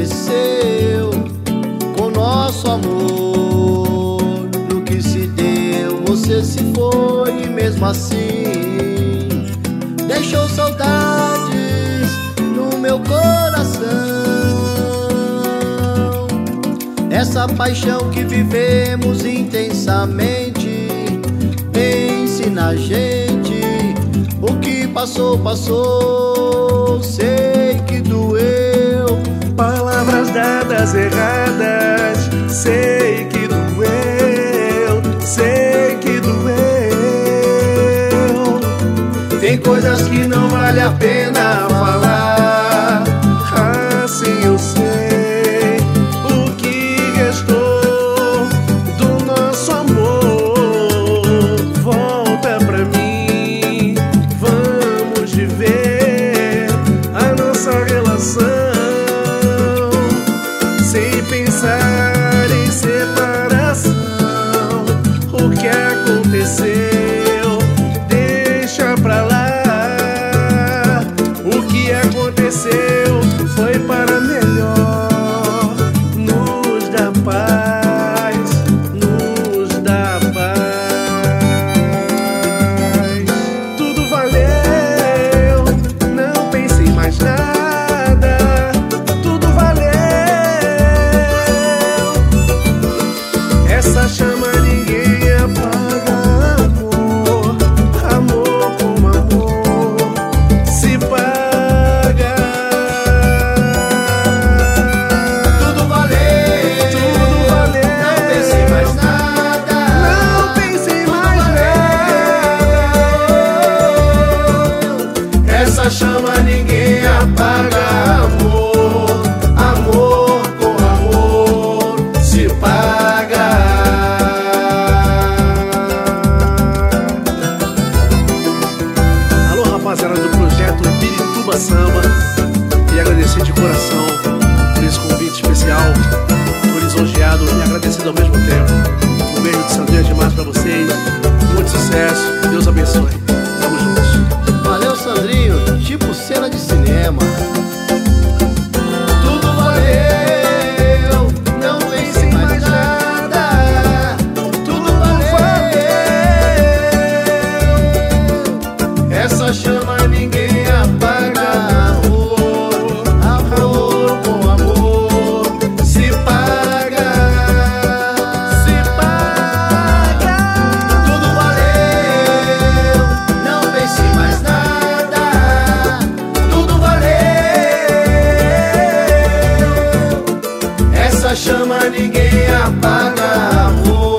aconteceu com nosso amor? No que se deu, você se foi e mesmo assim deixou saudades no meu coração. Essa paixão que vivemos intensamente ensina a gente. O que passou, passou, sei que doeu. Palavras dadas erradas, sei que doeu, sei que doeu. Tem coisas que não vale a pena falar. Assim eu sei o que restou do nosso amor. Volta pra mim, vamos viver a nossa relação sem pensar em separação. O que aconteceu, deixa pra lá. O que aconteceu foi para melhor. Nos dá paz, nos dá paz. Tudo valeu, não pense em mais nada. Tudo valeu. Essa chama ninguém apaga. Amor, amor com amor se paga. Tudo valeu, Tudo valeu. não pense em mais nada. Não pense em mais nada. Essa chama ninguém apaga. Amor, amor com amor se paga. Alô, rapaziada do projeto Pirituba Samba, e agradecer de coração por esse convite especial. Tô lisonjeado e agradecido ao mesmo tempo. Um beijo de Sandrinha demais pra vocês, muito sucesso, Deus abençoe. Tamo juntos. Valeu, Sandrinho, tipo cena de cinema. Tudo valeu, não pense em mais nada. Tudo valeu. Essa chama ninguém apaga. Amor, amor com amor se paga. Se paga. Tudo valeu, não pense em mais nada. Tudo valeu. Essa chama ninguém apaga. Amor,